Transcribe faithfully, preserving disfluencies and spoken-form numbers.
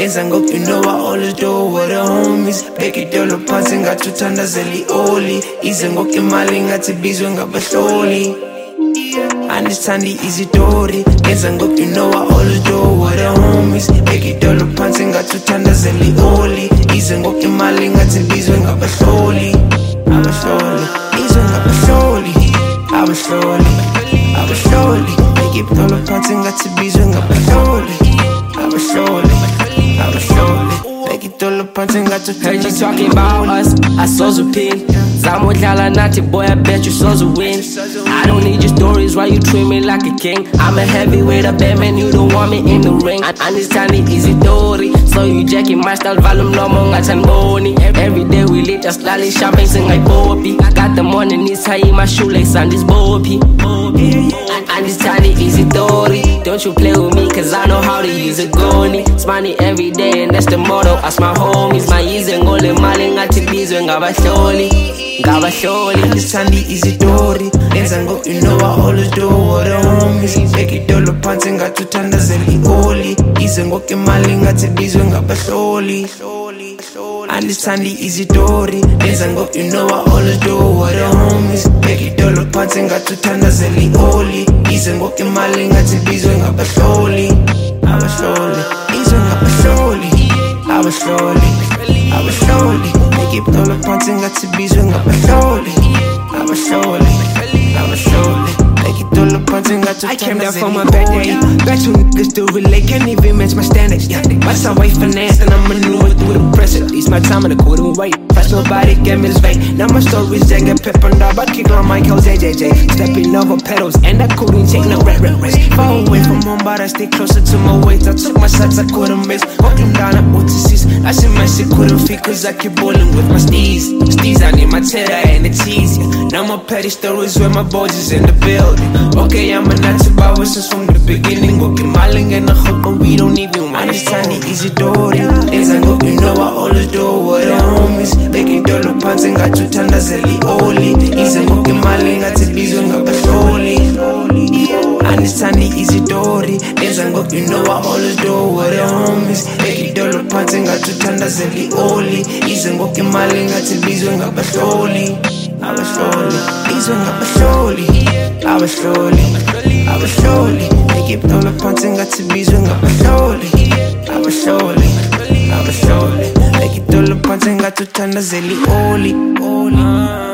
Enza ngoku you know I always do with the homies. Bheka idolo phansi ngathi uthandazela i-oli. Ize ngoku imali ngathi ibizwe ngabahloli. Andithandi izitori. Enza ngoku you know I always do with the homies. Bheka idolo phansi ngathi uthandazela i-oli. Ize ngoku imali ngathi ibizwe ngabahloli. Abahloli, izwe ngabahloli. Abahloli, abahloli. Bheka idolo phansi ngathi ibizwe ngabahloli. Abahloli, abahloli. Bheka idolo phansi ngathi Heard you talking about us, I saw the pin. Zamodlala nathi, boy, I bet you saw the win. I don't need your stories, why you treat me like a king? I'm a heavyweight, a bad man, you don't want me in the ring. I understand it, easy story. So you jacking my style, volume no more, boni. Every day we lit, just lolly shopping, sing like Bobby. Got the money, needs high in my shoelace, and this Bobby. I understand it, easy story. Don't you play with me, cause I know how to use a goni. It's money every day, and that's the motto. Ask my homies, my easy and all mali ngathi bizwe ngabahloli. Ngabahloli. Understand it, easy story. Enza ngoku you know I always do with the homies. Bheka idolo phansi ngathi uthandazela i-oli. Ize ngoku imali ngathi ibizwe ngabahloli. Understand it, easy story. Enza ngoku you know I always do with the homies. Bheka idolo phansi ngathi uthandazela i-oli. Ize ngoku imali ngathi ibizwe ngabahloli. Abahloli, izwe ngabahloli. Abahloli, abahloli. Bheka idolo phansi ngathi ibizwe ngabahloli. Abahloli, abahloli. I came down from a bad day. Bet you niggas still relate, can't even match my standards. Yeah, what's our way finance, and I'm maneuvering through the pressure. At least my time in the couldn't wait. Press nobody, get me this fake. Now my stories, they get pep and dab. I kick on Michael's A J J. Stepping over pedals, and I couldn't take no red, red race. Far away from home, but I stay closer to my weight. I took my shots, I couldn't miss. Walking down at Otis, I see my shit couldn't fit, cause I keep bowling with my steez. Steez, I need my cheddar and the cheese. Yeah. Now my petty stories where my boys is in the building. Okay, I'm a Nazi power since from the beginning. Walking miling and I hope, but we don't even understand it, easy story. Enza ngoku you know I always do with the homies. Bheka idolo phansi ngathi uthandazela i-oli. Ize ngoku imali ngathi ibizwe ngabahloli. Understand it, easy story. Enza ngoku you know I always do with the homies. Bheka idolo phansi ngathi uthandazela i-oli. Ize ngoku imali ngathi ibizwe ngabahloli. Abahloli, izwe ngabahloli. Abahloli, abahloli. Bheka idolo phansi ngathi ibizwe ngabahloli. Abahloli, abahloli. Bheka idolo phansi ngathi uthandazela i-oli.